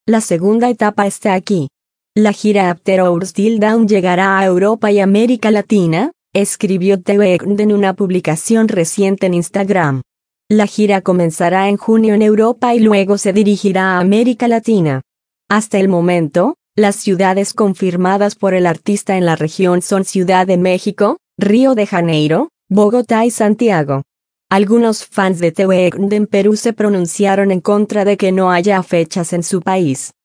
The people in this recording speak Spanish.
La segunda etapa está aquí. La gira After Hours Till Dawn llegará a Europa y América Latina, escribió The Weeknd en una publicación reciente en Instagram. La gira comenzará en junio en Europa y luego se dirigirá a América Latina. Hasta el momento, las ciudades confirmadas por el artista en la región son Ciudad de México, Río de Janeiro, Bogotá y Santiago. Algunos fans de The Weeknd en Perú se pronunciaron en contra de que no haya fechas en su país.